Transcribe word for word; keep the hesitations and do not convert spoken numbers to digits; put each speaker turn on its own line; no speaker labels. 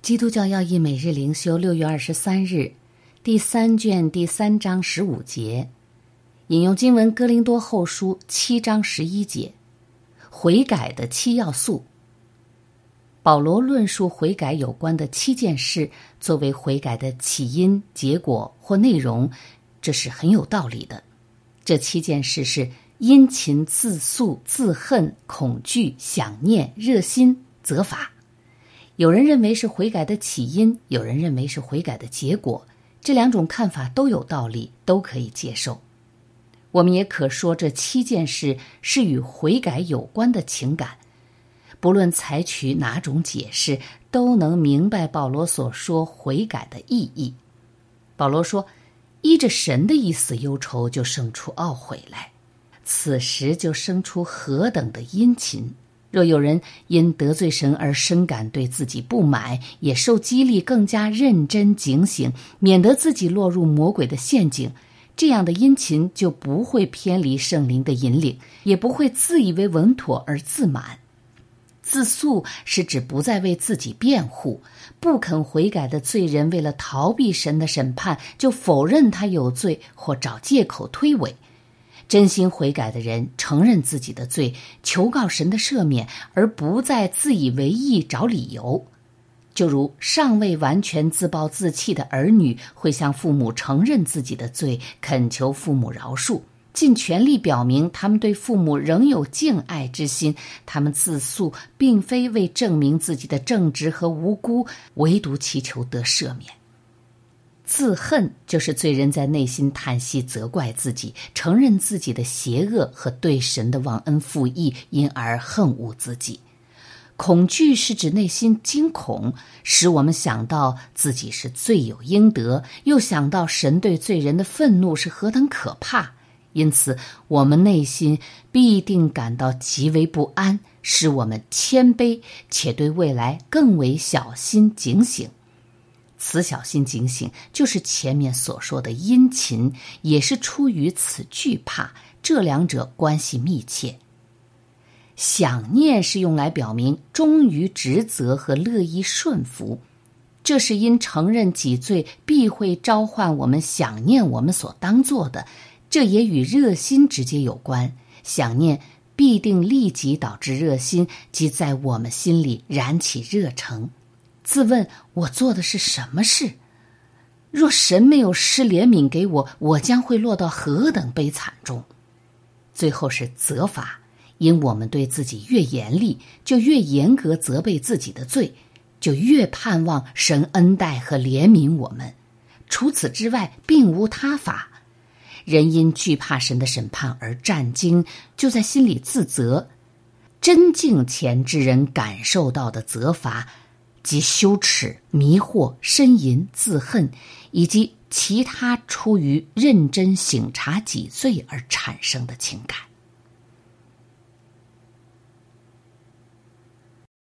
基督教要义每日灵修六月二十三日，第三卷第三章十五节，引用经文哥林多后书七章十一节，悔改的七要素。保罗论述悔改有关的七件事，作为悔改的起因、结果或内容，这是很有道理的。这七件事是殷勤、自诉、自恨、恐惧、想念、热心、责罚。有人认为是悔改的起因，有人认为是悔改的结果，这两种看法都有道理，都可以接受。我们也可说这七件事是与悔改有关的情感，不论采取哪种解释，都能明白保罗所说悔改的意义。保罗说，依着神的意思忧愁，就生出懊悔来，此时就生出何等的殷勤。若有人因得罪神而深感对自己不满，也受激励更加认真警醒，免得自己落入魔鬼的陷阱，这样的殷勤就不会偏离圣灵的引领，也不会自以为稳妥而自满。自诉是指不再为自己辩护，不肯悔改的罪人为了逃避神的审判，就否认他有罪或找借口推诿。真心悔改的人承认自己的罪，求告神的赦免，而不再自以为意找理由。就如尚未完全自暴自弃的儿女会向父母承认自己的罪，恳求父母饶恕，尽全力表明他们对父母仍有敬爱之心。他们自诉并非为证明自己的正直和无辜，唯独祈求得赦免。自恨就是罪人在内心叹息责怪自己，承认自己的邪恶和对神的忘恩负义，因而恨恶自己。恐惧是指内心惊恐，使我们想到自己是罪有应得，又想到神对罪人的愤怒是何等可怕，因此我们内心必定感到极为不安，使我们谦卑，且对未来更为小心警醒。此小心警醒就是前面所说的殷勤，也是出于此惧怕，这两者关系密切。想念是用来表明忠于职责和乐意顺服，这是因承认己罪必会召唤我们想念我们所当做的，这也与热心直接有关。想念必定立即导致热心，即在我们心里燃起热诚。自问我做的是什么事？若神没有施怜悯给我，我将会落到何等悲惨中？最后是责罚，因我们对自己越严厉，就越严格责备自己的罪，就越盼望神恩待和怜悯我们。除此之外，并无他法。人因惧怕神的审判而战惊，就在心里自责。真敬虔之人感受到的责罚，即羞耻、迷惑、呻吟、自恨，以及其他出于认真省察己罪而产生的情感。